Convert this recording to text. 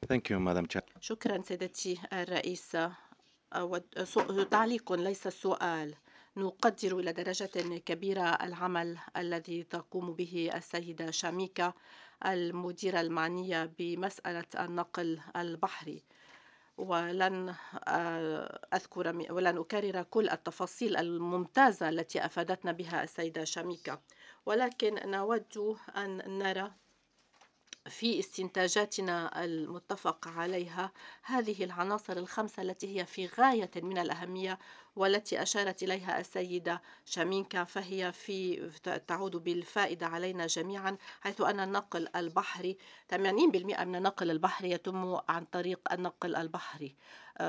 Thank you, Madam Chair. شكرا سيدتي الرئيسة. تعليق ليس سؤال. نقدر إلى درجة كبيرة العمل الذي تقوم به السيدة شاميكا المديرة المعنية بمسألة النقل البحري، ولن ولن أكرر كل التفاصيل الممتازة التي أفادتنا بها السيدة شاميكا، ولكن نود أن نرى في استنتاجاتنا المتفق عليها هذه العناصر الخمسة التي هي في غاية من الأهمية والتي أشارت إليها السيدة شامينكا، فهي تعود بالفائدة علينا جميعا، حيث أن النقل البحري 80% من النقل البحري يتم عن طريق النقل البحري.